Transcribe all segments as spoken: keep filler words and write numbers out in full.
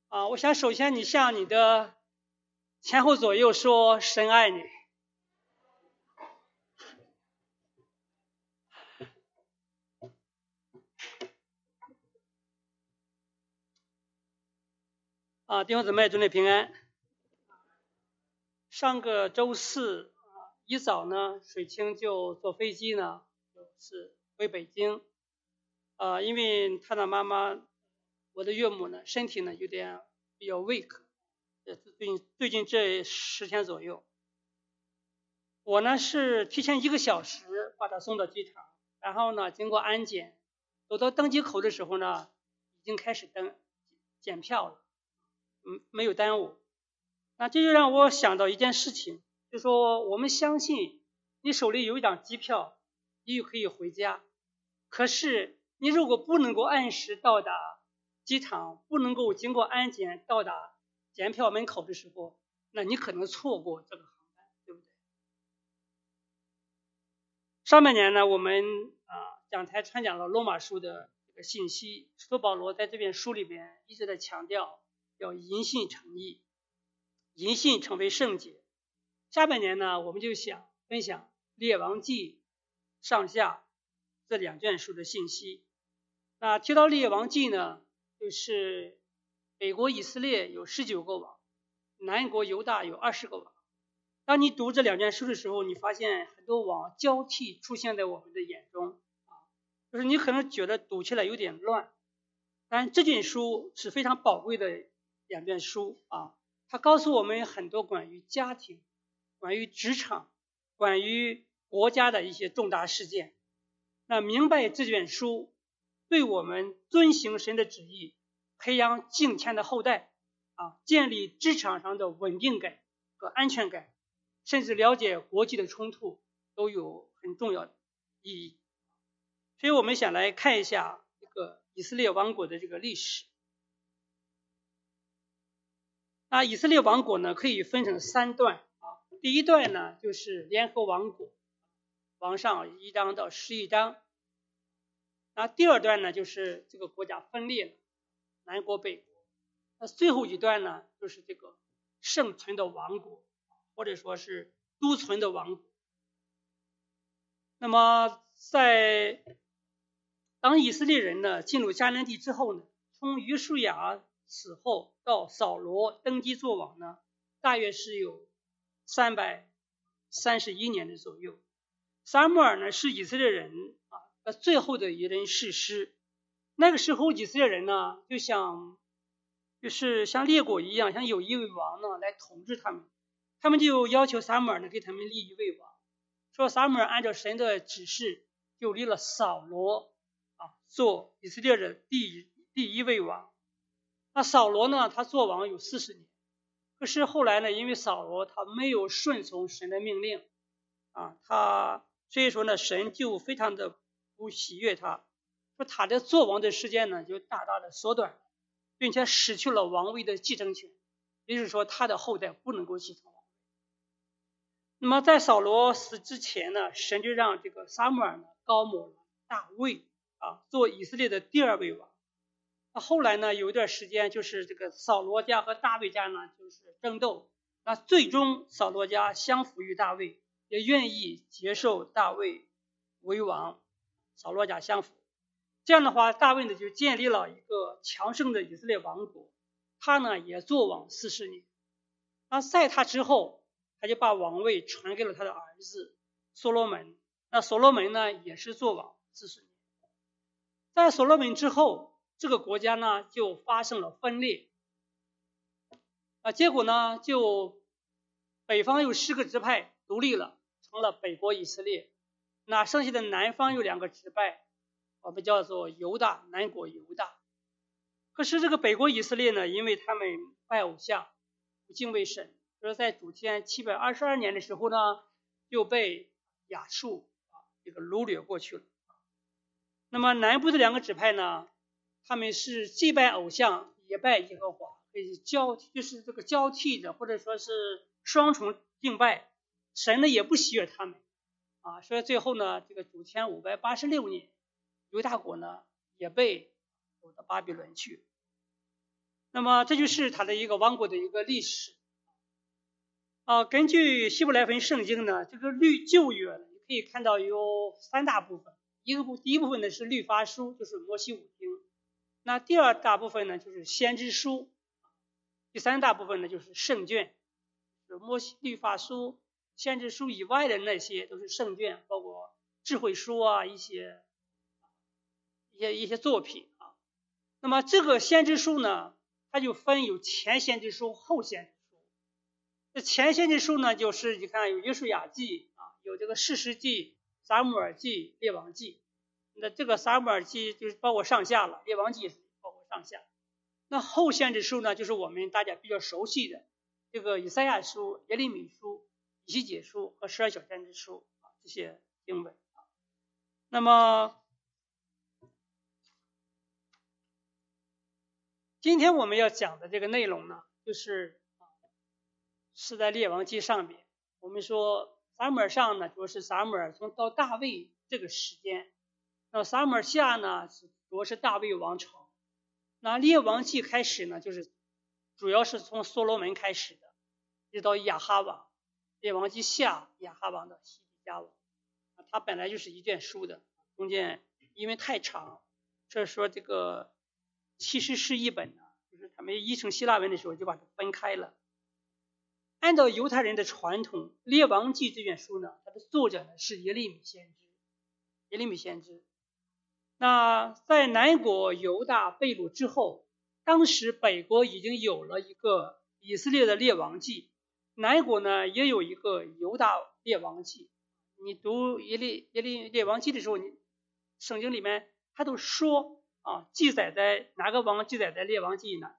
啊，我想首先你向你的前后左右说神爱你。啊，弟兄姊妹，祝你平安。上个周四啊一早呢，水清就坐飞机呢，就是回北京。啊，因为他的妈妈，我的岳母呢，身体呢有点比较 weak， 最近最近这十天左右。我呢是提前一个小时把他送到机场，然后呢经过安检，走到登机口的时候呢，已经开始登检票了，嗯，没有耽误。那这就让我想到一件事情，就是说我们相信你手里有一张机票，你就可以回家。可是你如果不能够按时到达机场，不能够经过安检到达检票门口的时候，那你可能错过这个航班，对不对？上半年呢，我们啊讲台传讲了罗马书的这个信息，使徒保罗在这本书里边一直在强调要因信称义，因信成为圣洁。下半年呢，我们就想分享列王纪上下这两卷书的信息。那提到列王纪呢，就是北国以色列有十九个王，南国犹大有二十个王。当你读这两卷书的时候，你发现很多王交替出现在我们的眼中啊，就是你可能觉得读起来有点乱，但这卷书是非常宝贵的两卷书啊。它告诉我们很多关于家庭、关于职场、关于国家的一些重大事件。那明白这卷书对我们遵行神的旨意，培养敬虔的后代啊，建立职场上的稳定感和安全感，甚至了解国际的冲突都有很重要的意义。所以我们想来看一下这个以色列王国的这个历史。那以色列王国呢，可以分成三段啊。第一段呢，就是联合王国，王上一章到十一章。那第二段呢，就是这个国家分裂了，南国北国。那最后一段呢，就是这个圣存的王国，或者说是都存的王国。那么在当以色列人呢进入迦南地之后呢，从约书亚死后到扫罗登基做王呢，大约是有三百三十一年的左右。撒母耳呢是以色列人啊最后的一任士师。那个时候以色列人呢就像就是像列国一样，像有一位王呢来统治他们，他们就要求撒母耳呢给他们立一位王，说撒母耳按照神的指示就立了扫罗啊做以色列的第第一位王。那扫罗呢，他做王有四十年，可是后来呢，因为扫罗他没有顺从神的命令啊，他所以说呢，神就非常的不喜悦他，说他的做王的时间呢就大大的缩短，并且失去了王位的继承权，也就是说他的后代不能够继承王位。那么在扫罗死之前呢，神就让这个撒母耳呢高抹了大卫啊做以色列的第二位王。那后来呢，有一段时间就是这个扫罗家和大卫家呢就是争斗，那最终扫罗家降服于大卫，也愿意接受大卫为王，扫罗家降服。这样的话，大卫呢就建立了一个强盛的以色列王国，他呢也做王四十年。那在他之后，他就把王位传给了他的儿子所罗门。那所罗门呢也是做王四十年。在所罗门之后，这个国家呢就发生了分裂啊，结果呢就北方有十个支派独立了，成了北国以色列。那剩下的南方有两个支派，我们叫做犹大，南国犹大。可是这个北国以色列呢，因为他们拜偶像，不敬畏神，所以在主前七百二十二年的时候呢，就被亚述啊这个掳掠过去了。那么南部的两个支派呢，他们是既拜偶像也拜耶和华，可以交就是这个交替的，或者说是双重敬拜，神呢也不喜悦他们啊，所以最后呢，这个主前五百八十六年，犹大国呢也被掳到巴比伦去。 那么这就是他的一个王国的一个历史。啊，根据希伯来文圣经呢，这个律旧约呢，你可以看到有三大部分。一个部第一部分呢是律法书，就是摩西五经。那第二大部分呢就是先知书。第三大部分呢就是圣卷，就是摩西律法书、先知书以外的那些都是圣卷，包括智慧书啊，一些一些一些作品啊。那么这个先知书呢，它就分有前先知书、后先知书。这前先知书呢，就是你看有约书亚记啊，有这个士师记、撒母耳记、列王记。那这个撒母耳记就是包括上下了，列王记也是包括上下。那后先知书呢，就是我们大家比较熟悉的这个以赛亚书、耶利米书、以西结书和十二小先知书啊，这些经文啊。那么今天我们要讲的这个内容呢，就是是在列王记上面。我们说撒母耳上呢，主要是撒母耳从到大卫这个时间，那撒母耳下呢，主要是大卫王朝。那列王记开始呢，就是主要是从所罗门开始的，一直到亚哈王。列王记下亚哈王到西底家王，它本来就是一卷书的，中间因为太长，所以说这个其实是一本呢，就是他们译成希腊文的时候就把它分开了。按照犹太人的传统，列王记这卷书呢，它的作者呢是耶利米先知。耶利米先知。那在南国犹大被掳之后，当时北国已经有了一个以色列的列王记，南国呢也有一个犹大列王记。你读耶利耶利列王记的时候，你圣经里面他都说啊，记载在哪个王记载在列王记呢？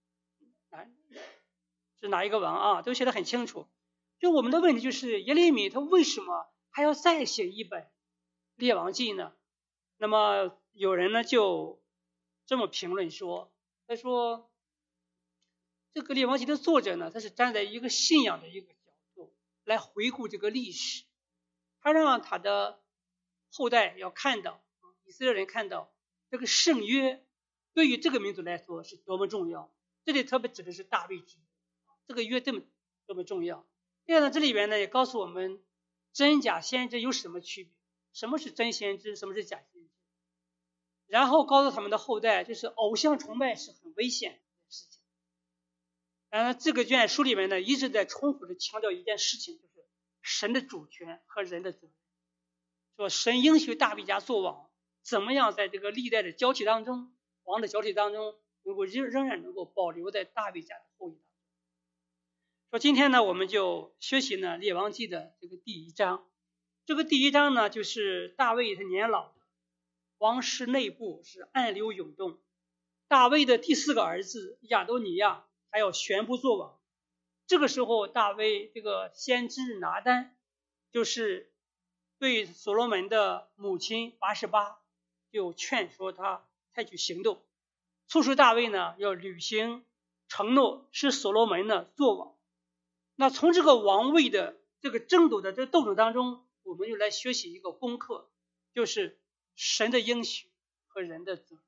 是哪一个王啊？都写得很清楚。就我们的问题就是耶利米他为什么还要再写一本列王记呢？那么有人呢就这么评论说，他说这个列王记的作者呢，他是站在一个信仰的一个角度来回顾这个历史，他让他的后代要看到，以色列人看到这个圣约对于这个民族来说是多么重要。这里特别指的是大卫之约，这个约这么多么重要。第二呢，这里边呢也告诉我们真假先知有什么区别，什么是真先知，什么是假先知。然后告诉他们的后代，就是偶像崇拜是很危险的事情。然后这个卷书里面呢一直在重复的强调一件事情，就是神的主权和人的责任。说神应许大卫家做王，怎么样在这个历代的交替当中，王的交替当中，能够仍仍然能够保留在大卫家的后裔当中。说今天呢，我们就学习呢列王记的这个第一章。这个第一章呢，就是大卫他年老，王室内部是暗流涌动。大卫的第四个儿子亚多尼亚还要宣布做王。这个时候，大卫这个先知拿单就是对所罗门的母亲拔示巴就劝说他采取行动，促使大卫呢要履行承诺，使所罗门呢做王。那从这个王位的这个争夺的这个斗争当中，我们就来学习一个功课，就是神的应许和人的责任。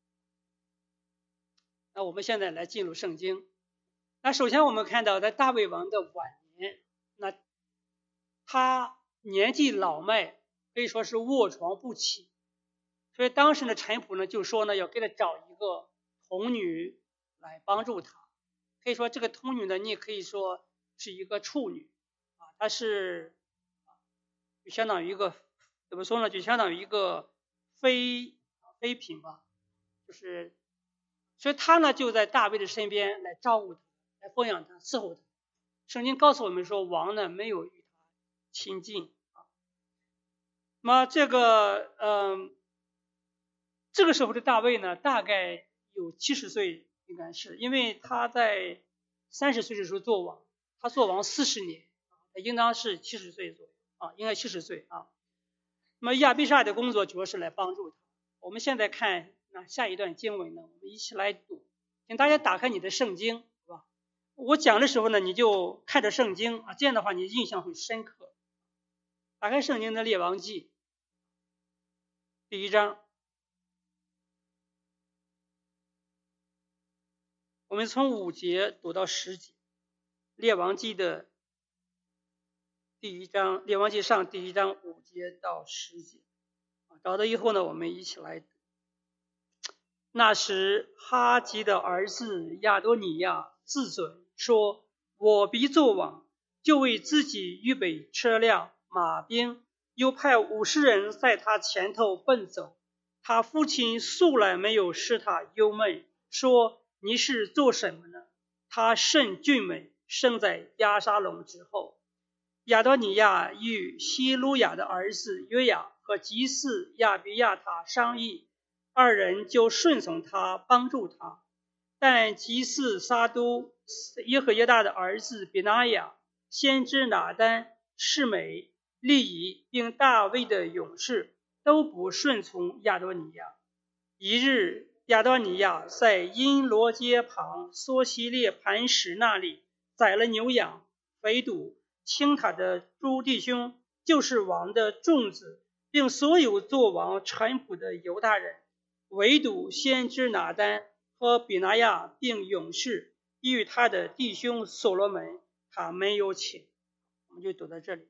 那我们现在来进入圣经。那首先我们看到在大卫王的晚年，那他年纪老迈，可以说是卧床不起，所以当时的臣仆呢就说呢要给他找一个童女来帮助他。可以说这个童女呢，你也可以说是一个处女啊，她是就相当于一个怎么说呢，就相当于一个妃妃嫔吧，就是所以他呢就在大卫的身边来照顾他，来奉养他，伺候他。圣经告诉我们说，王呢没有与他亲近啊。那么这个嗯，这个时候的大卫呢，大概有七十岁，应该是因为他在三十岁的时候做王，他做王四十年，他应当是七十岁左右啊，应该七十岁啊。那么亚比煞的工作主要是来帮助他。我们现在看那下一段经文呢，我们一起来读，请大家打开你的圣经，是吧？我讲的时候呢，你就看着圣经啊，这样的话你印象会深刻。打开圣经的列王记第一章，我我们从五节读到十节，列王记的第一章，列王记上第一章五节到十节。找到以后呢，我们一起来读。那时哈吉的儿子亚多尼亚自准说：我必作王，就为自己预备车辆马兵，又派五十人在他前头奔走。他父亲素来没有使他忧闷，说：你是做什么呢？他甚俊美，生在亚沙龙之后。亚多尼亚与希鲁雅的儿子约雅和祭司亚比亚他商议，二人就顺从他，帮助他。但祭司撒都耶和耶大的儿子比拿雅、先知拿单、示每、利以并大卫的勇士都不顺从亚多尼亚。一日，亚多尼亚在因罗街旁梭西列磐石那里宰了牛羊，肥犊请他的诸弟兄，就是王的众子，并所有做王臣仆的犹大人，唯独先知拿单和比拿亚并勇士与他的弟兄所罗门，他没有请。我们就读到这里。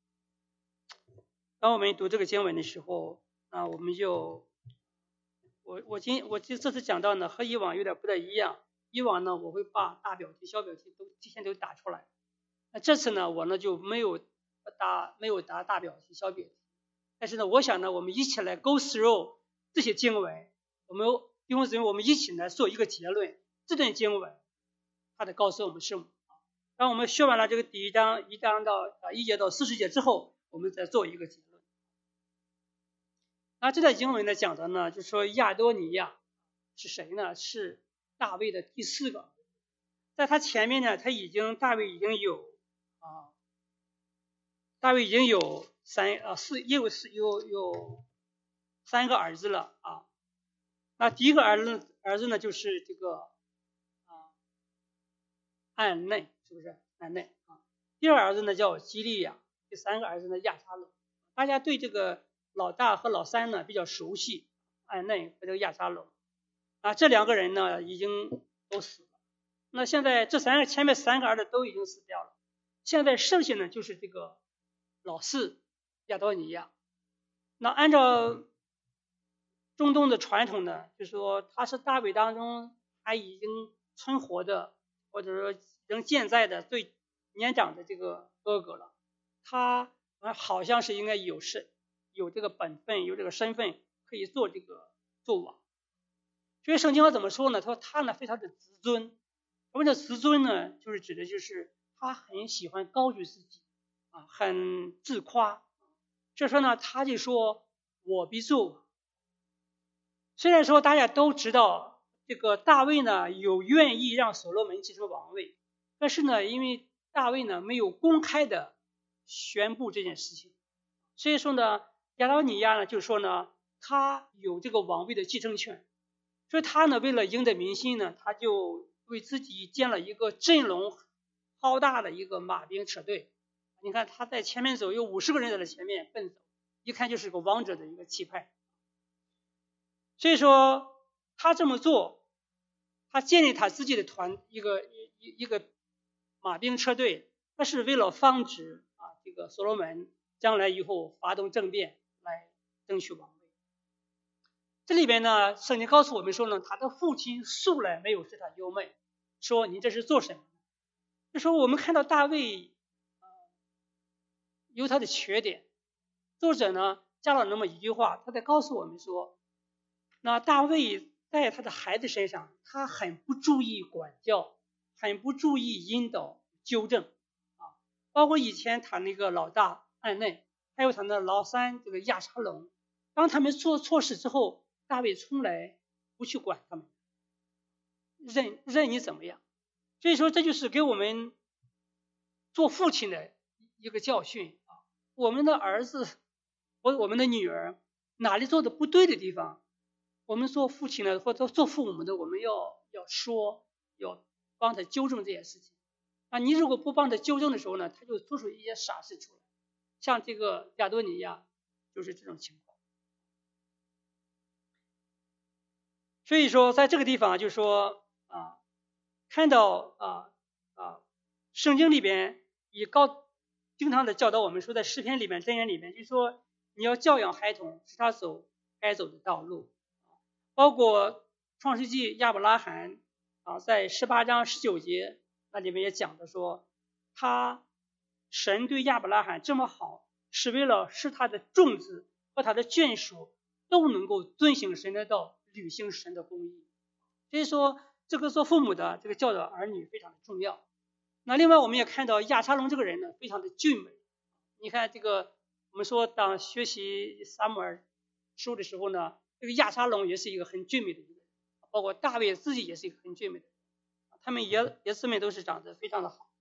当我们读这个经文的时候，啊，我们就我我今我这次讲到呢，和以往有点不太一样。以往呢，我会把大标题、小标题都提前都打出来。那这次呢，我呢就没有打没有打大标题、小标题。但是呢，我想呢，我们一起来 go through 这些经文，我们弟兄姊妹，我们一起来做一个结论。这段经文，它的告诉我们什么？当我们学完了这个第一章，一章到啊一节到四十节之后，我们再做一个结论。那这段经文呢讲的呢，就是说亚多尼亚是谁呢？是大卫的第四个。在他前面呢，他已经大卫已经有啊，大卫已经有三啊四有四有有三个儿子了啊。那第一个儿子儿子呢就是这个啊暗嫩，是不是暗嫩啊？第二个儿子呢叫基利亚，第三个儿子呢亚沙龙。大家对这个老大和老三呢比较熟悉，暗嫩和这个亚沙龙啊，这两个人呢已经都死了。那现在这三个前面三个儿子都已经死掉了，现在剩下呢就是这个老四亚多尼亚。那按照中东的传统呢，就是说他是大卫当中还已经存活的，或者说仍健在的最年长的这个哥哥了。他好像是应该有是有这个本分，有这个身份，可以做这个做王。所以圣经上怎么说呢？他说他呢非常的自尊。什么叫自尊呢？就是指的就是他很喜欢高举自己啊，很自夸。这时候呢，他就说我必做王。虽然说大家都知道这个大卫呢有愿意让所罗门继承王位，但是呢，因为大卫呢没有公开的宣布这件事情，所以说呢，亚多尼亚呢就说呢，他有这个王位的继承权。所以他呢为了赢得民心呢，他就为自己建了一个阵容浩大的一个马兵车队。你看他在前面走，有五十个人在他前面奔走，一看就是个王者的一个气派。所以说他这么做，他建立他自己的团一个一一一个马兵车队，那是为了防止啊这个所罗门将来以后发动政变来争取王位。这里边呢，圣经告诉我们说呢，他的父亲素来没有使他忧闷，说你这是做什么？就说我们看到大卫、呃、有他的缺点，作者呢加了那么一句话，他在告诉我们说，那大卫在他的孩子身上，他很不注意管教，很不注意引导纠正啊，包括以前他那个老大暗嫩，还有他的老三这个亚沙龙，当他们做错事之后，大卫从来不去管他们，任任你怎么样。所以说这就是给我们做父亲的一个教训啊！我们的儿子或者我们的女儿哪里做的不对的地方，我们做父亲的或者做父母的，我们要要说，要帮他纠正这件事情啊！你如果不帮他纠正的时候呢，他就做出一些傻事出来，像这个亚多尼亚就是这种情况。所以说在这个地方就说啊， 看到啊啊，圣经里边也高经常的教导我们说，在诗篇里面、箴言里面，就是说你要教养孩童，使他走该走的道路。包括创世纪亚伯拉罕啊，在十八章十九节那里面也讲的说，他神对亚伯拉罕这么好，是为了使他的众子和他的眷属都能够遵行神的道，履行神的公义。所以说，这个做父母的这个教导儿女非常的重要。那另外我们也看到亚沙龙这个人呢，非常的俊美。你看这个，我们说当学习撒母耳书的时候呢，这个亚沙龙也是一个很俊美的一个人，包括大卫自己也是一个很俊美的人，他们爷爷姊妹都是长得非常的好。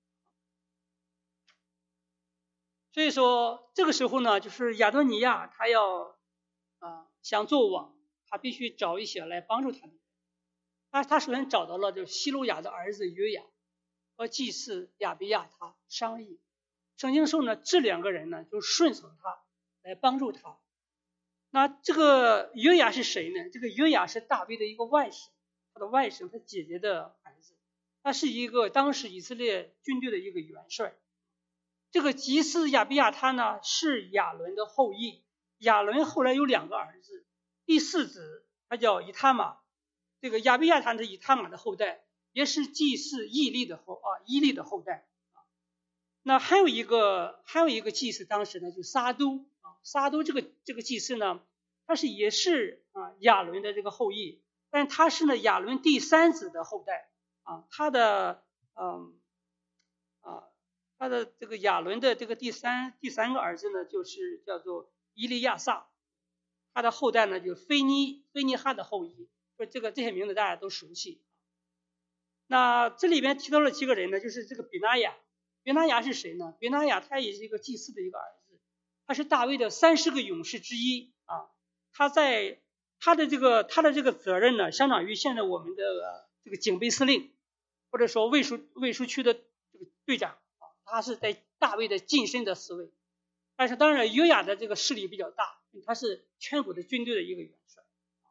所以说这个时候呢，就是亚多尼亚他要啊想做王，他必须找一些来帮助他的人。他他首先找到了就是希路亚的儿子约雅和祭司亚比亚他商议。圣经说呢，这两个人呢就顺从他来帮助他。那这个约雅是谁呢？这个约雅是大卫的一个外甥，他的外甥，他姐姐的儿子，他是一个当时以色列军队的一个元帅。这个祭司亚比亚他呢是亚伦的后裔，亚伦后来有两个儿子，第四子他叫以他玛，这个亚比亚他是以他玛的后代，也是祭司以利的后啊以利的后代。那还有一个还有一个祭司，当时呢就撒都啊，撒都这个这个祭司呢，他是也是啊亚伦的这个后裔，但他是呢亚伦第三子的后代啊，他的嗯啊他的这个亚伦的这个第三第三个儿子呢，就是叫做以利亚撒，他的后代呢就菲尼菲尼哈的后裔，说这个这些名字大家都熟悉。那这里边提到了几个人呢，就是这个比拿雅。比拿雅是谁呢？比拿雅他也是一个祭司的一个儿子，他是大卫的三十个勇士之一啊。他在他的这个他的这个责任呢，相当于现在我们的这个警备司令，或者说卫戍卫戍区的这个队长啊，他是在大卫的近身的侍卫。但是当然约雅的这个势力比较大，他是全国的军队的一个元帅。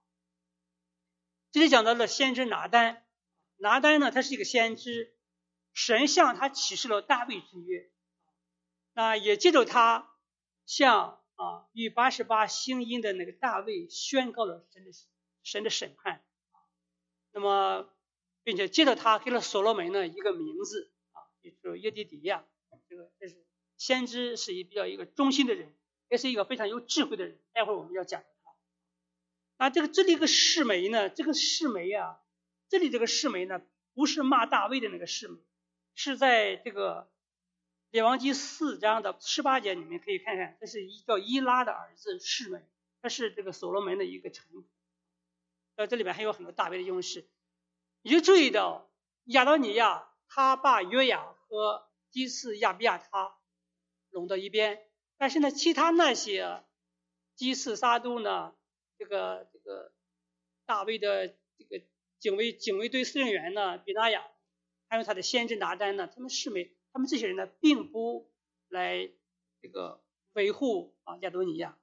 这里讲到了先知拿单，拿单呢他是一个先知。神向他启示了大卫之约，那也借着他向啊与八十八星音的那个大卫宣告了神的神的审判，那么并且借着他给了所罗门呢一个名字啊，就是耶底底亚。这个这是先知，是一比较一个忠心的人，也是一个非常有智慧的人。待会儿我们要讲他。那这个这里一个示每呢，这个示每啊，这里这个示每呢，不是骂大卫的那个示每。是在这个列王纪四章的十八节里面可以看看，这是一叫伊拉的儿子示每，他是这个所罗门的一个臣仆。呃，这里面还有很多大卫的勇士。你就注意到亚多尼亚他把约雅和祭司亚比亚他拢到一边，但是呢，其他那些祭司撒都呢，这个这个大卫的这个警卫警卫队司令员呢，比拿雅。还有他的先知拿单呢，他们示每，他们这些人呢，并不来这个维护啊亚多尼亚。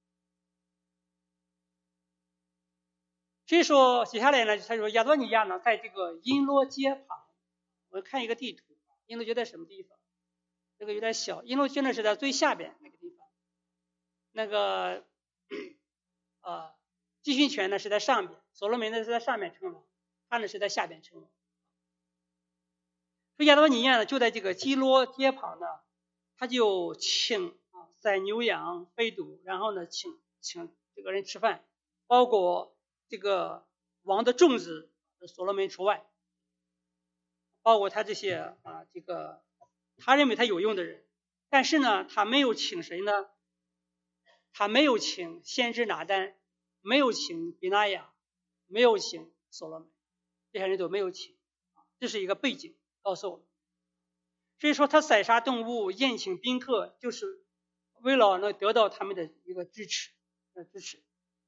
所以说接下来呢，他说亚多尼亚呢，在这个因罗街旁，我们看一个地图，因罗街在什么地方？这个有点小，因罗街呢是在最下边那个地方，那个呃集训权呢是在上边，所罗门呢是在上面称王，他呢是在下边称王。亚多尼亚呢就在这个基罗街旁呢，他就请啊宰牛羊飞犊，然后呢请请这个人吃饭，包括这个王的众子所罗门除外，包括他这些啊这个他认为他有用的人，但是呢他没有请谁呢？他没有请先知拿单，没有请比拿雅，没有请所罗门，这些人都没有请，这是一个背景。告诉我们，所以说他宰杀动物、宴请宾客，就是为了能得到他们的一个支持，呃支持。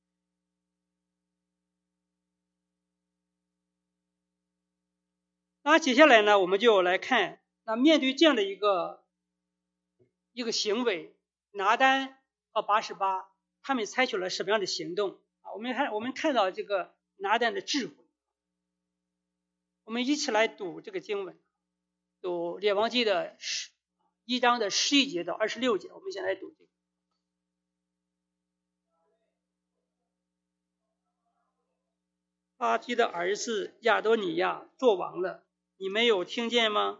那接下来呢，我们就来看，那面对这样的一个一个行为，拿单和八十八，他们采取了什么样的行动啊？我们看我们看到这个拿单的智慧。 我们一起来读这个经文，读列王记的十一章的十一节到二十六节。我们先来读这个。哈基的儿子亚多尼亚做王了，你没有听见吗？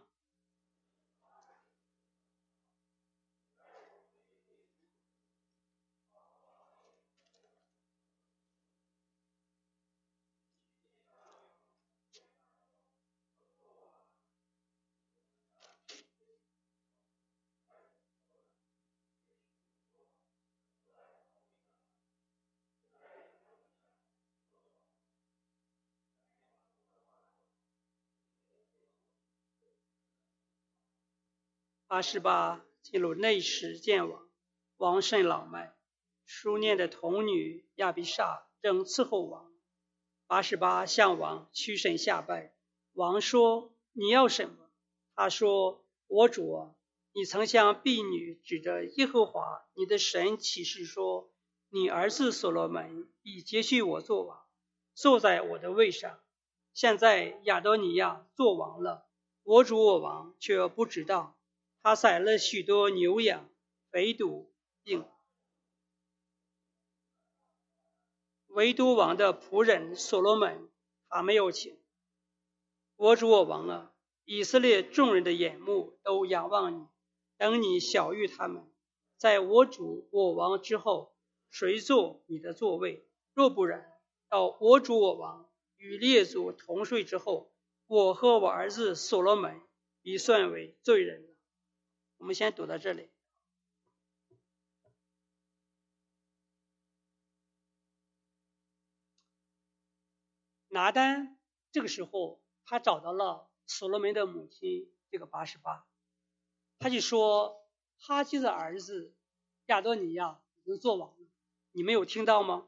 八十八进入内室见王，王甚老迈，书念的童女亚比煞正伺候王。八十八向王屈身下拜，王说：你要什么？他说：我主啊，你曾向婢女指着耶和华你的神起誓说，你儿子所罗门已接续我做王，坐在我的位上。现在亚多尼亚做王了，我主我王却不知道。他宰了许多牛羊，肥犊并唯独王的仆人所罗门他没有请。我主我王啊，以色列众人的眼目都仰望你，等你晓谕他们，在我主我王之后，谁坐你的座位？若不然，到我主我王与列祖同睡之后，我和我儿子所罗门已算为罪人了。我们先读到这里。拿单这个时候他找到了所罗门的母亲这个八十八，他就说哈基的儿子亚多尼亚已经做王了，你没有听到吗？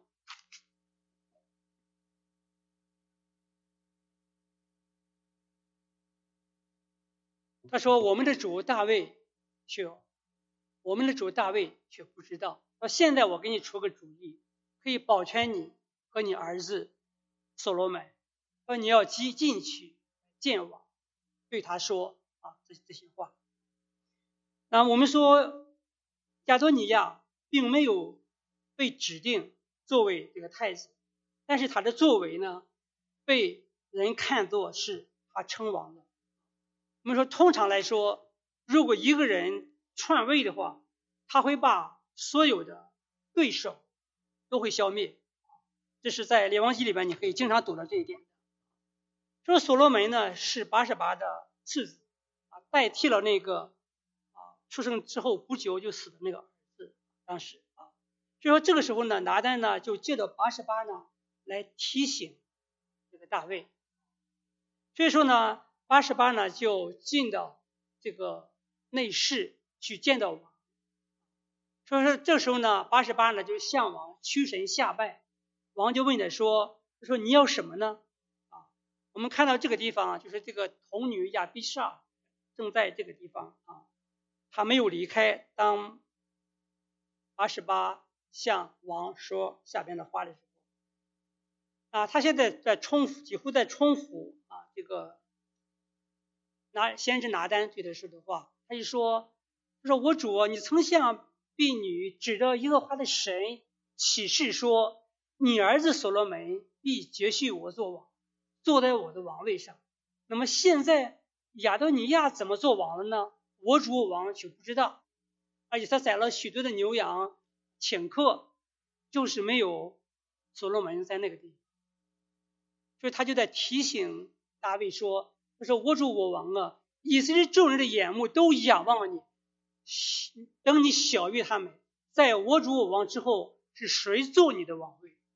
他说我们的主大卫却我们的主大卫却不知道。说现在我给你出个主意，可以保全你和你儿子所罗门，说你要进去见王，对他说啊这这些话。那我们说亚多尼亚并没有被指定作为这个太子，但是他的作为呢，被人看作是他称王的。我们说通常来说，如果一个人篡位的话，他会把所有的对手都会消灭，这是在列王记里边你可以经常读到这一点。说所罗门呢是八十八的次子，啊，代替了那个啊出生之后不久就死的那个儿子。当时啊，所以说这个时候呢，拿单呢就借着八十八呢来提醒这个大卫。所以说呢，八十八呢就进到这个内室去见到王。所以说这时候呢，八十八呢就向王屈身下拜。王就问他说：“说你要什么呢？”啊，我们看到这个地方，就是这个童女亚比煞正在这个地方啊，他没有离开。当八十八向王说下边的话的时候，啊，他现在在重复，几乎在重复啊这个拿先知拿单对他说的话。他就说：“说我主，你曾向婢女指着耶和华的神起誓说，你儿子所罗门必接续我做王，坐在我的王位上。那么现在亚多尼亚怎么做王了呢？我主我王却不知道，而且他宰了许多的牛羊请客，就是没有所罗门在那个地方。所以他就在提醒大卫说，他说我主我王啊，以色列众人的眼目都仰望你，等你晓谕他们，在我主我王之后是谁做你的王位。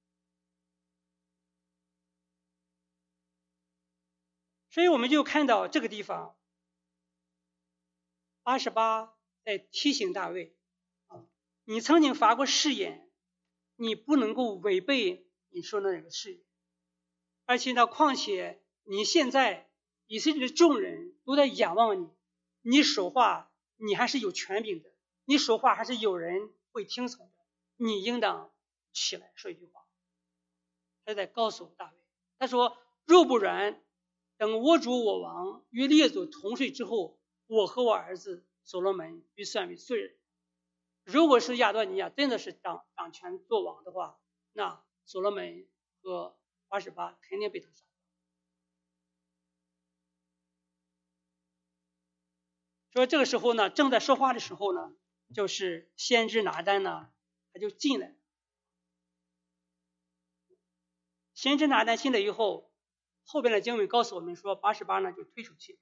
所以我们就看到这个地方八十八在提醒大卫啊，你曾经发过誓言，你不能够违背你说的那个誓言。而且呢，况且你现在以色列的众人都在仰望你，你说话你还是有权柄的，你说话还是有人会听从的，你应当起来说一句话。他在告诉大卫，他说若不然， 等我主我王与列祖同睡之后，我和我儿子所罗门必算为罪人。如果是亚多尼亚真的是掌掌权做王的话，那所罗门和八十八肯定被他杀。所以这个时候呢，正在说话的时候呢，就是先知拿单呢，他就进来。先知拿单进来以后，后边的经文告诉我们说，八十八呢就退出去。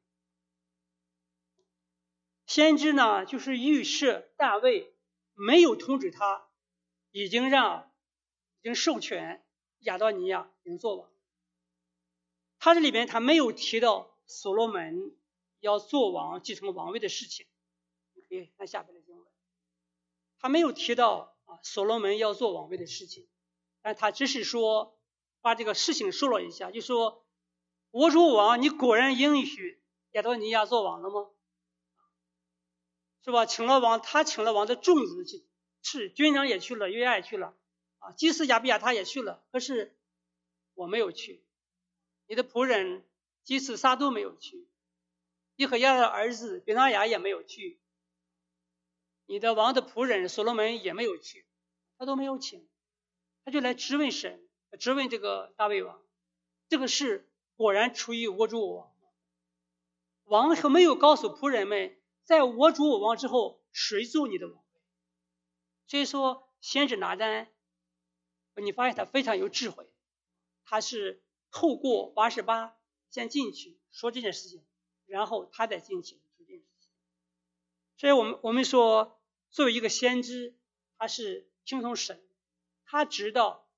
先知呢就是预示大卫没有通知他，已经让已经授权亚多尼亚已经做王。他这里边他没有提到所罗门要做王继承王位的事情，你可以看下边的经文，他没有提到啊所罗门要做王位的事情，但他只是说把这个事情说了一下，就说我主王，你果然允许亚多尼亚做王了吗？是吧？请了王，他请了王的众子去，是军长也去了，约亚也去了，啊，祭司亚比亚他也去了，可是我没有去，你的仆人祭司撒都没有去，耶和亚的儿子比拿雅也没有去，你的王的仆人所罗门也没有去，他都没有请，他就来质问神，质问这个大卫王，这个事果然出于我主我王。王可没有告诉仆人们，在我主我王之后，谁做你的王位？所以说，先知拿单，你发现他非常有智慧，他是透过八十八先进去说这件事情，然后他再进去说这件事情。所以我们我们说，作为一个先知，他是听从神，他知道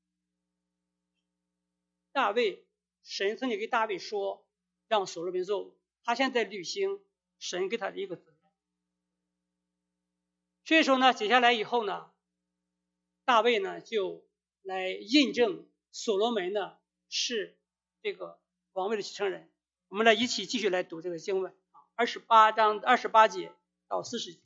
大卫，神曾经给大卫说，让所罗门做王，他现在履行神给他的一个责任。所以说呢，接下来以后呢，大卫呢就来印证所罗门呢是这个王位的继承人。我们来一起继续来读这个经文啊，二十八章二十八节到四十节。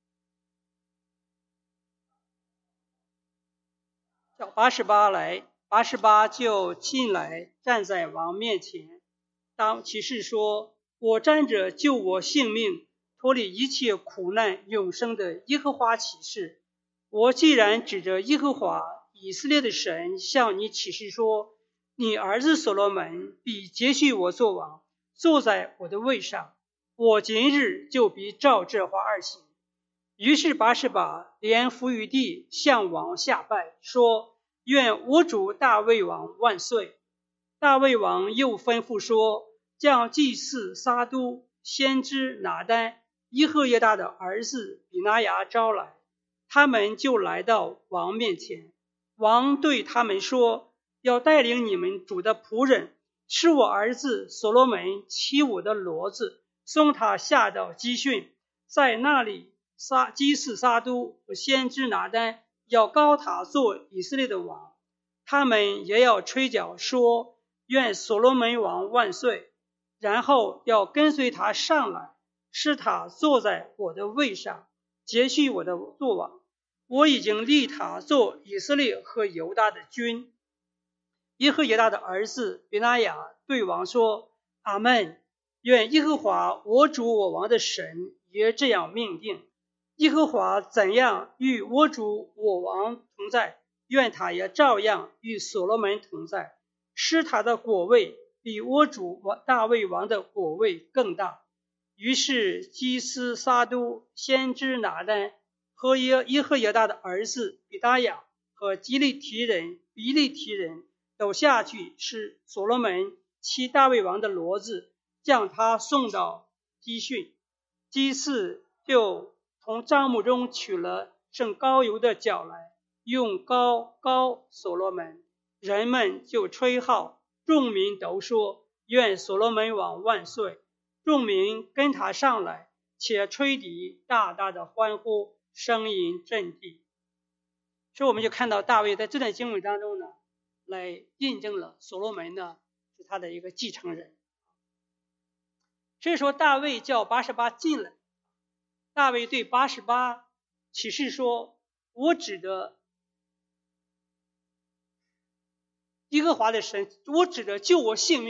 叫八十八来，八十八就进来，站在王面前，当启示说：“我站着救我性命，脱离一切苦难永生的耶和华起誓，我既然指着耶和华以色列的神向你起誓说，你儿子所罗门必接续我做王，坐在我的位上，我今日就必照这话而行。”于是八十八连伏于地，向王下拜，说：“愿我主大卫王万岁。”大卫王又吩咐说，将祭司撒都、先知拿单、耶和耶大的儿子比拿雅招来，他们就来到王面前。王对他们说：“要带领你们主的仆人，使我儿子所罗门骑我的骡子，送他下到基训，在那里撒祭司撒都和先知拿单要膏他做以色列的王。他们也要吹角说，愿所罗门王万岁。然后要跟随他上来，使他坐在我的位上，接续我的作王。我已经立他做以色列和犹大的君。”耶和耶大的儿子比拿雅对王说：“阿们，愿耶和华我主我王的神也这样命定。耶和华怎样与我主我王同在，愿他也照样与所罗门同在，使他的国位比我主大卫王的国位更大。”于是祭司撒都、先知拿单和耶和耶大的儿子比拿雅和基利提人、比利提人都下去，使所罗门骑大卫王的骡子，将他送到基训。祭司就从帐幕中取了盛膏油的角来，用膏膏所罗门，人们就吹号，众民都说：“愿所罗门王万岁。”众民跟他上来，且吹笛，大大的欢呼，声音震地。所以我们就看到大卫在这段经文当中呢，来印证了所罗门呢是他的一个继承人。所以说大卫叫八十八进来，大卫对八十八启示说：“我指的耶和华的神，我指的救我性命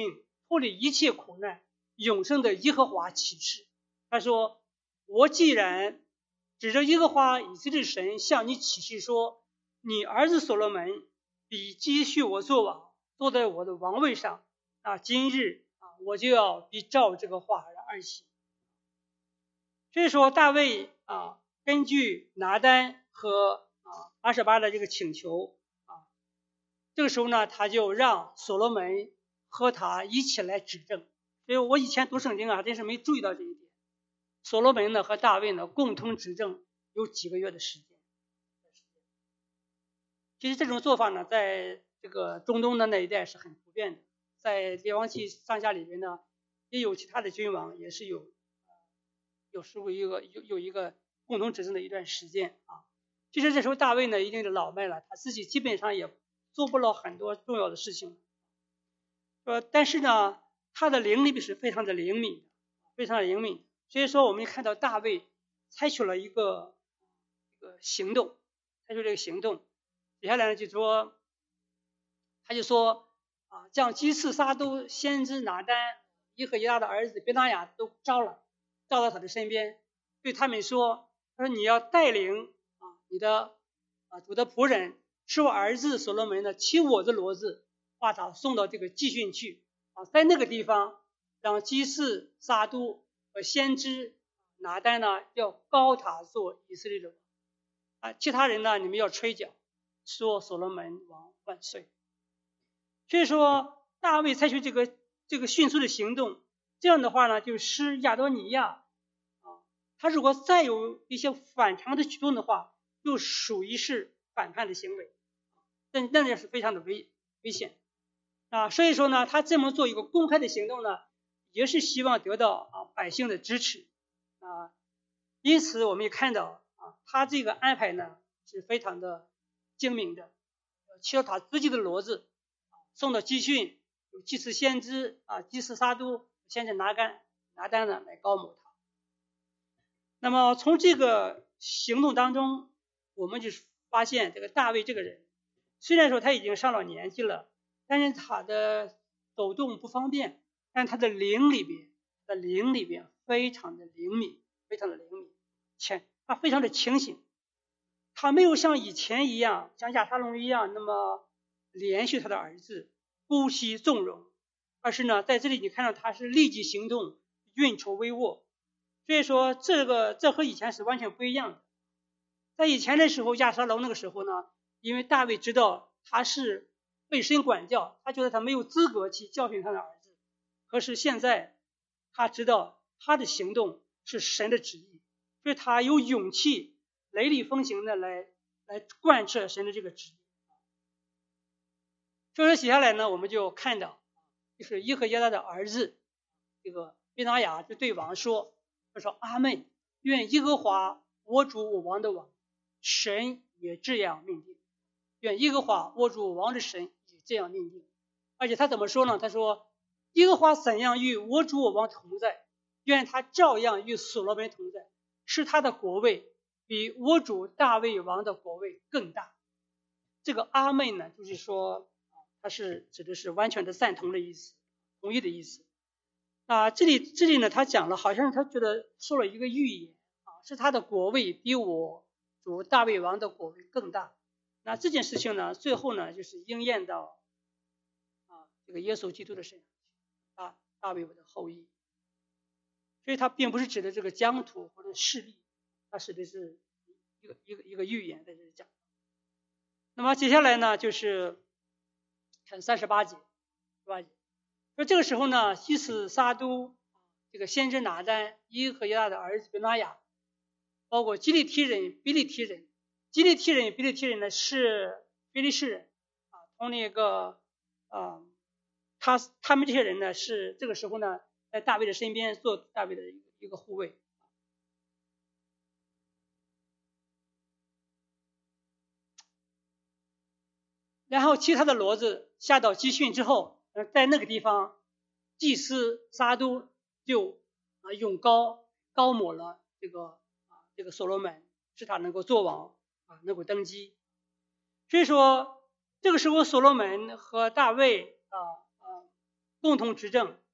脱离一切苦难永生的耶和华起誓。他说，我既然指着耶和华以色列神向你起誓说，你儿子所罗门必接续我做王，坐在我的王位上，那今日啊，我就要必照这个话而行。所以说大卫啊，根据拿单和啊八十八的这个请求啊，这个时候呢，他就让所罗门和他一起来指证。所以我以前读圣经啊，真是没注意到这一点。所罗门呢和大卫呢共同执政有几个月的时间。其实这种做法呢，在这个中东的那一带是很普遍的，在列王记上下里面呢，也有其他的君王也是有有时候一个有有一个共同执政的一段时间啊。其实这时候大卫呢已经是老迈了，他自己基本上也做不了很多重要的事情。呃，但是呢，他的灵力是非常的灵敏，非常的灵敏。所以说，我们看到大卫采取了一个一个行动，采取这个行动。接下来呢，就说，他就说啊，将基次、撒都、先知拿单、伊和耶拉的儿子别拿雅都招了，招到他的身边，对他们说：“他说你要带领啊你的啊主的仆人，使我儿子所罗门呢骑我的骡子，把他送到这个基训去啊，在那个地方，让基次、撒都和先知拿单呢要高他做以色列的王啊，其他人呢你们要吹角。”说所罗门王万岁。所以说大卫采取这个这个迅速的行动，这样的话呢，就使亚多尼亚啊，他如果再有一些反常的举动的话，就属于是反叛的行为，那那也是非常的危危险啊。所以说呢，他这么做一个公开的行动呢，也是希望得到啊百姓的支持啊。因此我们也看到啊，他这个安排呢是非常的精明的，骑了他自己的骡子，送到基训，有祭司先知啊，祭司撒都、先知拿单拿单呢来高抹他。那么从这个行动当中，我们就发现这个大卫这个人，虽然说他已经上了年纪了，但是他的走动不方便，但他的灵里边，他的灵里边非常的灵敏，非常的灵敏，且他非常的清醒。他没有像以前一样，像亚沙龙一样那么连续他的儿子，姑息纵容，而是呢，在这里你看到他是立即行动，运筹帷幄。所以说，这个这和以前是完全不一样的。在以前的时候，亚沙龙那个时候呢，因为大卫知道他是被神管教，他觉得他没有资格去教训他的儿子。可是现在，他知道他的行动是神的旨意，所以他有勇气雷厉风行的来来贯彻神的这个旨意。所以说写下来呢，我们就看到，就是伊和耶拉的儿子这个别拿雅就对王说：“他说阿们，愿耶和华我主我王的王，神也这样命定。愿耶和华我主我王的神也这样命定。”而且他怎么说呢？他说：“耶和华怎样与我主我王同在，愿他照样与所罗门同在，使他的国位比我主大卫王的国位更大。”这个阿们呢，就是说它是指的是完全的赞同的意思，同意的意思啊。这里这里呢，他讲了，好像他觉得说了一个预言啊，是他的国位比我主大卫王的国位更大。那这件事情呢，最后呢，就是应验到啊这个耶稣基督的身上，大大卫的后裔。所以它并不是指的这个疆土或者势力，它指的是一个一个一个预言在这里讲。那么接下来呢，就是看三十八节，是吧？说这个时候呢，西斯撒都这个先知拿单、伊和耶拉的儿子别拿雅，包括基利提人、比利提人，基利提人、比利提人呢是非利士人啊，从那个啊，他他们这些人呢是这个时候呢在大卫的身边做大卫的一个一个护卫。然后其他的骡子下到基训之后，在那个地方，祭司撒都就啊用膏膏抹了这个啊这个所罗门，使他能够做王啊，能够登基。所以说，这个时候所罗门和大卫啊啊共同执政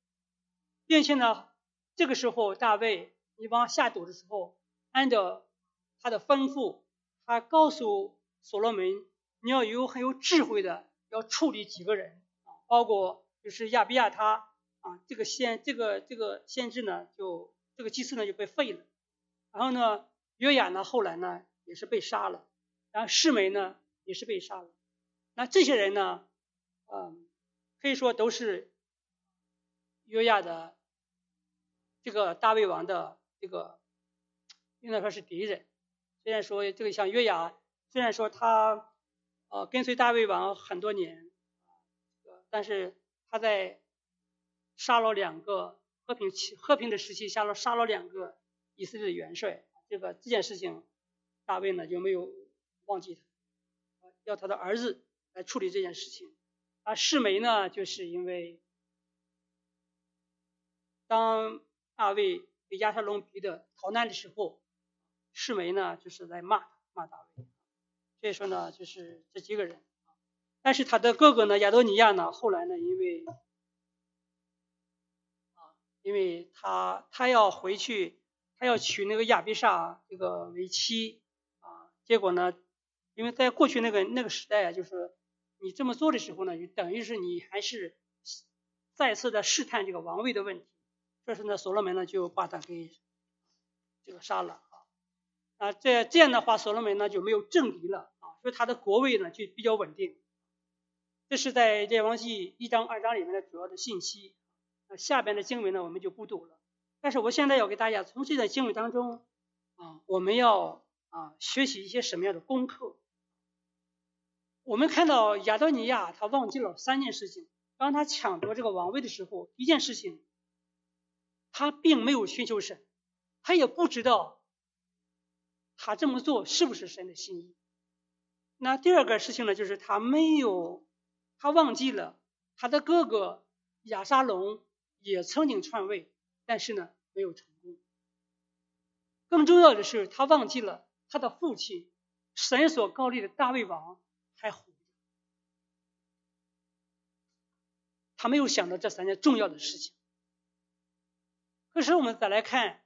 并且呢，这个时候大卫你往下读的时候，按照他的吩咐，他告诉所罗门，你要有很有智慧的要处理几个人，包括就是亚比亚他啊，这个先这个这个先知呢，就这个祭司呢就被废了，然后呢，约雅呢后来呢也是被杀了，然后示每呢也是被杀了。那这些人呢，嗯，可以说都是约亚的这个大卫王的这个应该说是敌人。虽然说这个像约雅，虽然说他呃跟随大卫王很多年，但是他在杀了两个和平期和平的时期杀了杀了两个以色列的元帅，这个这件事情大卫呢就没有忘记他，要他的儿子来处理这件事情。而示每呢，就是因为当大卫给亚撒龙逼的逃难的时候，示每呢就是在骂骂大卫。所以说呢，就是这几个人。但是他的哥哥呢，亚多尼亚呢，后来呢，因为啊，因为他他要回去，他要娶那个亚比煞这个为妻啊，结果呢，因为在过去那个那个时代啊，就是你这么做的时候呢，就等于是你还是再次的试探这个王位的问题。这时呢，所罗门呢就把他给这个杀了啊。啊，这这样的话，所罗门呢就没有政敌了啊，所以他的国位呢就比较稳定。这是在列王纪一章二章里面的主要的信息。那下边的经文呢我们就不读了。但是我现在要给大家从这段经文当中啊，我们要啊学习一些什么样的功课。我们看到亚多尼亚他忘记了三件事情。当他抢夺这个王位的时候，一件事情他并没有寻求神，他也不知道他这么做是不是神的心意。那第二个事情呢，就是他没有他忘记了他的哥哥亚沙龙也曾经篡位，但是呢没有成功。更重要的是他忘记了他的父亲神所膏立的大卫王还活着。他没有想到这三件重要的事情。可是我们再来看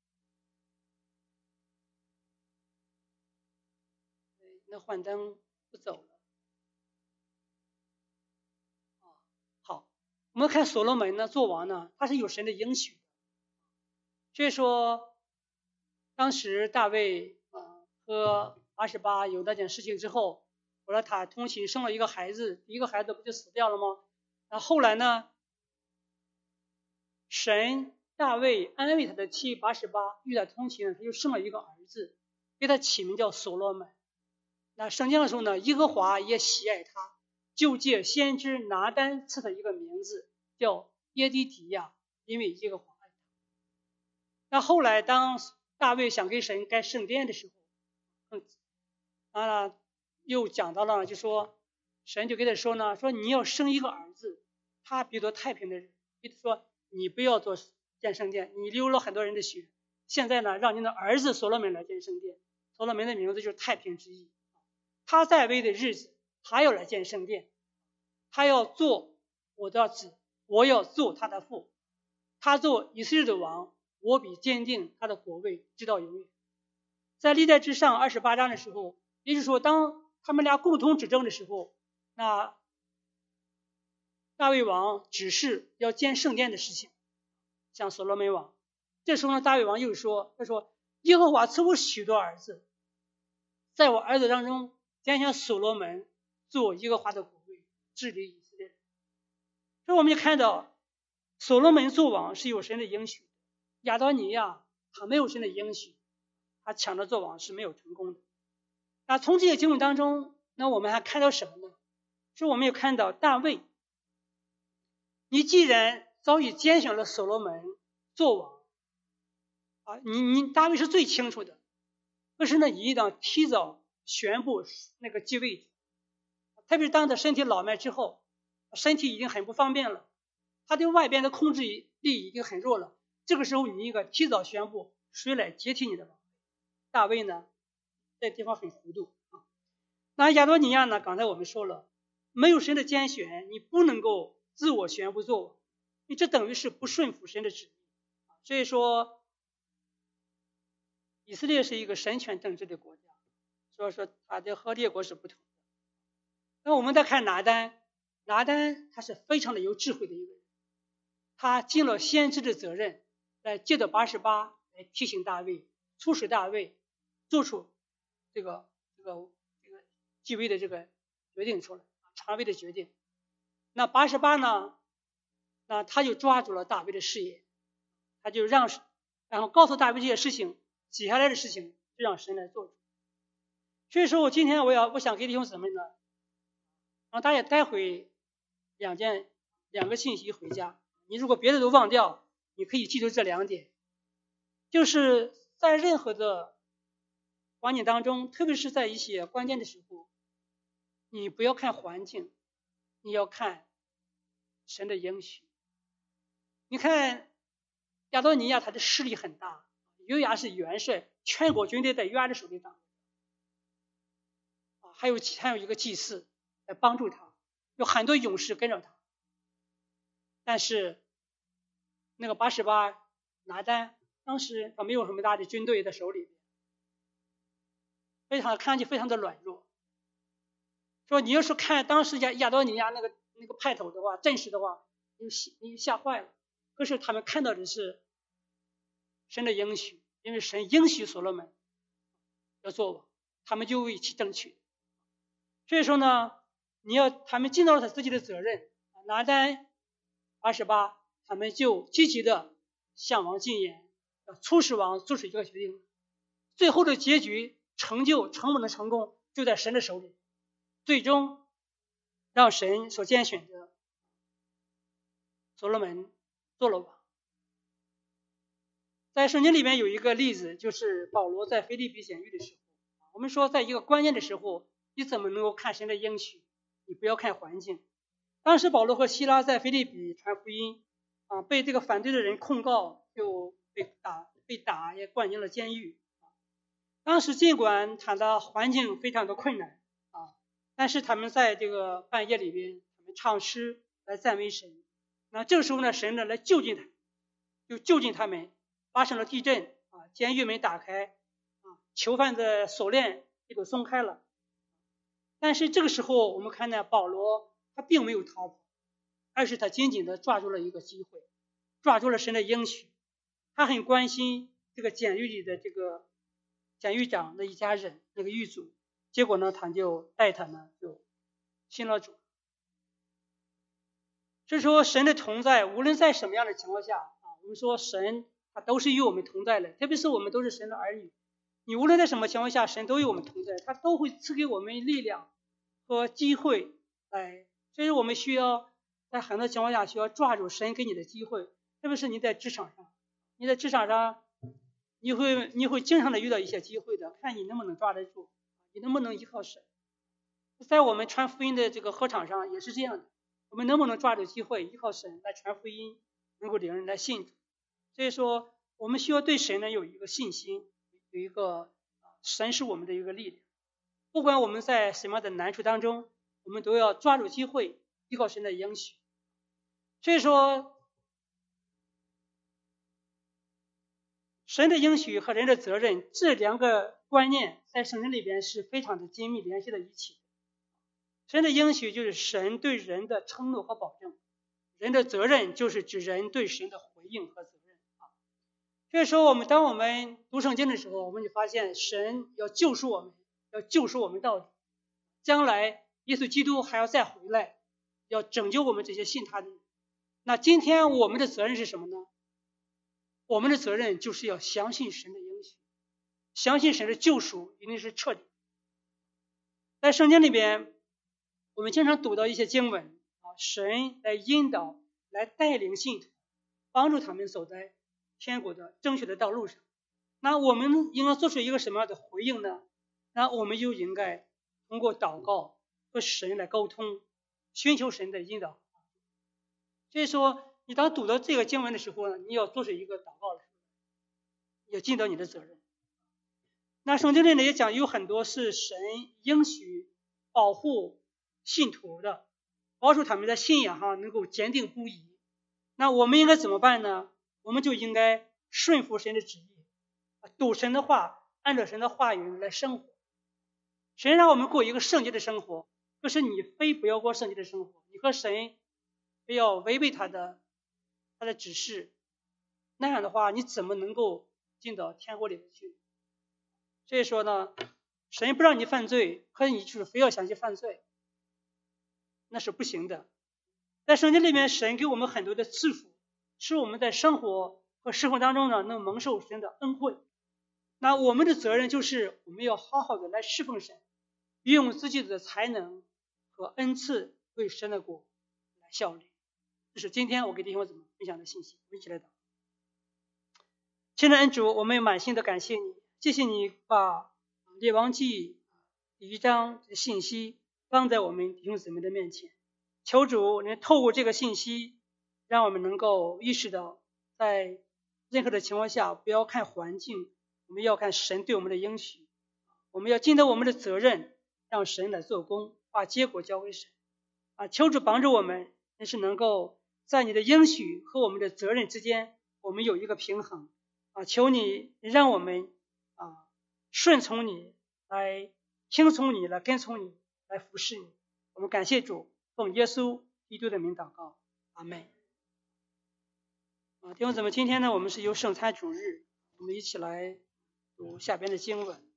那幻灯不走了。好，我们看所罗门呢做王呢，他是有神的应许。所以说当时大卫啊和八十八有那件事情之后，后来他通亲生了一个孩子，第一个孩子不就死掉了吗？那后来呢，神大卫安慰他的妻八十八，与他通亲，他又生了一个儿子，给他起名叫所罗门。那圣经的时候呢，耶和华也喜爱他，就借先知拿单赐他一个名字叫耶底底亚，因为耶和华爱他。那后来当大卫想给神盖圣殿的时候，啊，又讲到了，就说神就给他说呢，说你要生一个儿子，他比作太平的人，比如说你不要做建圣殿，你流了很多人的血，现在呢让你的儿子所罗门来建圣殿。所罗门的名字就是太平之意。他在位的日子，他要来建圣殿，他要做我的子，我要做他的父，他做以色列的王，我必坚定他的国位直到永远。在历代之上二十八章的时候，也就是说当他们俩共同执政的时候，那大卫王指示要建圣殿的事情向所罗门王。这时候呢，大卫王又说，他说耶和华赐我许多儿子，在我儿子当中拣选所罗门做耶和华的国位，治理以色列人。所以我们就看到所罗门做王是有神的应许，亚多尼亚他没有神的应许，他抢着做王是没有成功的。那从这些经文当中，那我们还看到什么呢？是我们也看到大卫，你既然早已拣选了所罗门做王啊，你你大卫是最清楚的，可是呢，你一定要提早宣布那个继位，特别是当他身体老迈之后，身体已经很不方便了，他对外边的控制力已经很弱了，这个时候你应该提早宣布谁来接替你的王位。大卫呢，这地方很糊涂啊。那亚多尼亚呢，刚才我们说了，没有神的拣选，你不能够自我宣布做王。 你这等于是不顺服神的旨意。所以说，以色列是一个神权统治的国家，所以说它的和列国是不同的。那我们再看拿单，拿单他是非常的有智慧的一个人，他尽了先知的责任，来借着八十八来提醒大卫，促使大卫做出这个这个这个继位的这个决定出来，传位的决定。那八十八呢，那他就抓住了大卫的事业，他就让然后告诉大卫这些事情，接下来的事情就让神来做主。所以说我今天我要我想给弟兄姊妹呢，让大家带回两件两个信息回家。你如果别的都忘掉，你可以记住这两点，就是在任何的环境当中，特别是在一些关键的时候，你不要看环境，你要看神的应许。你看亚多尼亚他的势力很大，约押是元帅，全国军队在约押的手里掌握，还有还有一个祭司来帮助他，有很多勇士跟着他。但是那个八十八拿单当时他没有什么大的军队在手里，非常看上去非常的软弱。说你要是看当时亚亚多尼亚那个那个派头的话，阵势的话，你你吓坏了。可是他们看到的是神的应许，因为神应许所罗门要做王，他们就为其争取。所以说呢，你要他们尽到了他自己的责任，拿单八十八，他们就积极的向王进言，要促使王做出一个决定。最后的结局成就成不能成功，就在神的手里，最终让神所拣选的所罗门做了王。在圣经里面有一个例子，就是保罗在腓立比监狱的时候，我们说在一个关键的时候，你怎么能够看神的应许？你不要看环境。当时保罗和希拉在腓立比传福音，啊，被这个反对的人控告，就被打，被打也关进了监狱。当时尽管他的环境非常的困难啊，但是他们在这个半夜里边，他们唱诗来赞美神。那这个时候呢，神呢来救济他，就救济他们。发生了地震啊，监狱门打开啊，囚犯的锁链也都松开了。但是这个时候我们看到保罗他并没有逃跑，而是他紧紧的抓住了一个机会，抓住了神的应许。他很关心这个监狱里的这个监狱长的一家人，那个狱卒，结果呢他就带他们就信了主。所以说神的同在，无论在什么样的情况下啊，我们说神他都是与我们同在的，特别是我们都是神的儿女，你无论在什么情况下，神都与我们同在，他都会赐给我们力量和机会来。所以我们需要在很多情况下需要抓住神给你的机会，特别是你在职场上，你在职场上你会你会经常的遇到一些机会的，看你能不能抓得住，你能不能依靠神。在我们传福音的这个合场上也是这样的，我们能不能抓住机会依靠神来传福音，能够领人来信主。所以说我们需要对神呢有一个信心，有一个神是我们的一个力量。不管我们在什么样的难处当中，我们都要抓住机会，依靠神的应许。所以说神的应许和人的责任这两个观念在圣经里边是非常的紧密联系在一起。神的应许就是神对人的承诺和保证，人的责任就是指人对神的回应和责任。所以说我们当我们读圣经的时候，我们就发现神要救赎我们，要救赎我们到底，将来耶稣基督还要再回来，要拯救我们这些信他的人。那今天我们的责任是什么呢？我们的责任就是要相信神的应许，相信神的救赎一定是彻底。在圣经里边我们经常读到一些经文啊，神来引导，来带领信徒，帮助他们走在天国的正确的道路上。那我们应该做出一个什么样的回应呢？那我们就应该通过祷告和神来沟通，寻求神的引导。所以说你当读到这个经文的时候呢，你要做出一个祷告来，要尽到你的责任。那圣经里呢也讲有很多是神应许保护信徒的，保守他们在信仰上能够坚定不移。 那我们应该怎么办呢？我们就应该顺服神的旨意，读神的话，按照神的话语来生活。神让我们过一个圣洁的生活，可是你非不要过圣洁的生活，你和神非要违背他的他的指示，那样的话你怎么能够进到天国里面去？所以说呢，神不让你犯罪，可是你就是非要想去犯罪，那是不行的。在圣经里面，神给我们很多的赐福，使我们在生活和生活当中呢，能蒙受神的恩惠。那我们的责任就是我们要好好的来侍奉神，运用自己的才能和恩赐为神的国来效力。这是今天我给弟兄姊妹分享的信息，我们一起来祷。亲爱的恩主，我们满心的感谢你，谢谢你把列王记第一章的信息放在我们弟兄姊妹的面前。求主能透过这个信息，让我们能够意识到，在任何的情况下，不要看环境，我们要看神对我们的应许。我们要尽到我们的责任，让神来做工，把结果交给神。啊，求主帮助我们，真是能够在你的应许和我们的责任之间，我们有一个平衡。啊，求你让我们啊顺从你，来听从你，来跟从你，来服侍你。我们感谢主。奉耶稣基督的名祷告，阿们。啊，弟兄姊妹，今天呢，我们是有圣餐主日，我们一起来读下边的经文。